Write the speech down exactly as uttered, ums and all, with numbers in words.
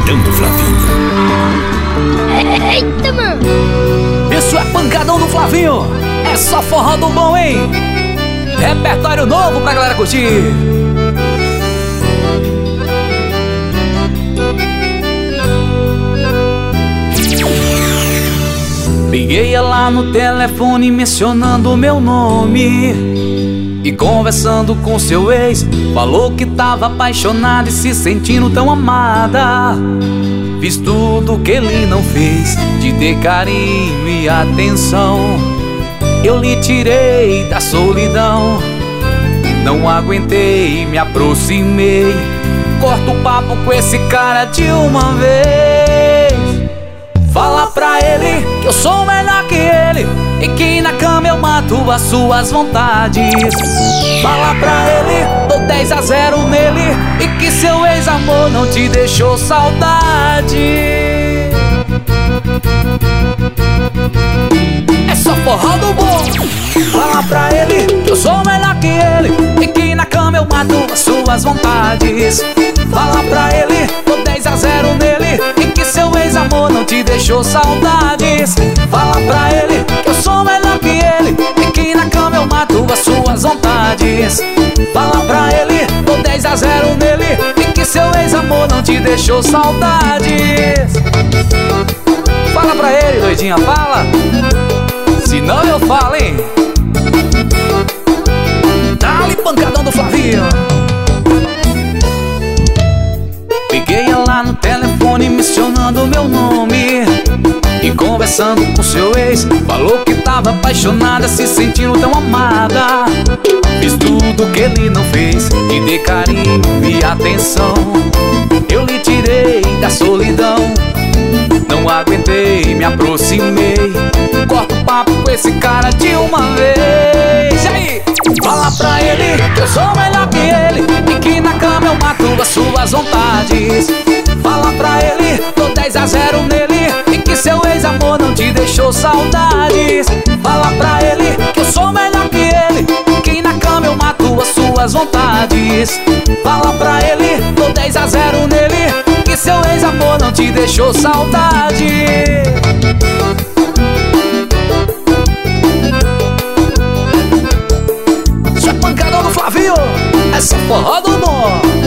Pancadão do Flavinho. Eita, mano! Isso é Pancadão do Flavinho. É só forró do bom, hein? Repertório novo pra galera curtir. Liguei ela no telefone mencionando o meu nome e conversando com seu ex, falou que tava apaixonada e se sentindo tão amada. Fiz tudo que ele não fez, te dei carinho e atenção. Eu lhe tirei da solidão, não aguentei, me aproximei. Corta o papo com esse cara de uma vez. Fala pra ele que eu sou melhor que ele e que na cama eu mato as suas vontades. Fala pra ele, dou dez a zero nele e que seu ex-amor não te deixou saudade. É só forró do bom. Fala pra ele que eu sou melhor que ele e que na cama eu mato as suas vontades. Fala pra ele, dou dez a zero nele e que seu ex-amor não te deixou saudades. Fala pra ele que eu sou melhor que ele e que na cama eu mato as suas vontades. Fala pra ele, dou dez a zero nele e que seu ex-amor não te deixou saudades. Fala pra ele, doidinha, fala. Senão eu falo, hein? Dá-lhe Pancadão do Flavinho. Liguei ela no telefone mencionando meu nome e conversando com seu ex, falou que tava apaixonada, se sentindo tão amada. Fiz tudo que ele não fez, te dei carinho e atenção. Eu lhe tirei da solidão, não aguentei, me aproximei. Corta o papo com esse cara de uma vez. E aí? Fala pra ele que eu sou melhor que ele e que na cama eu mato as suas vontades. Fala pra ele, dou dez a zero nele e que seu ex-amor não te deixou saudades. Fala pra ele que eu sou melhor que ele e que na cama eu mato as suas vontades. Fala pra ele, dou dez a zero nele e que seu ex-amor não te deixou saudade. Isso é Pancadão do Flavinho. Essa é forró do bom.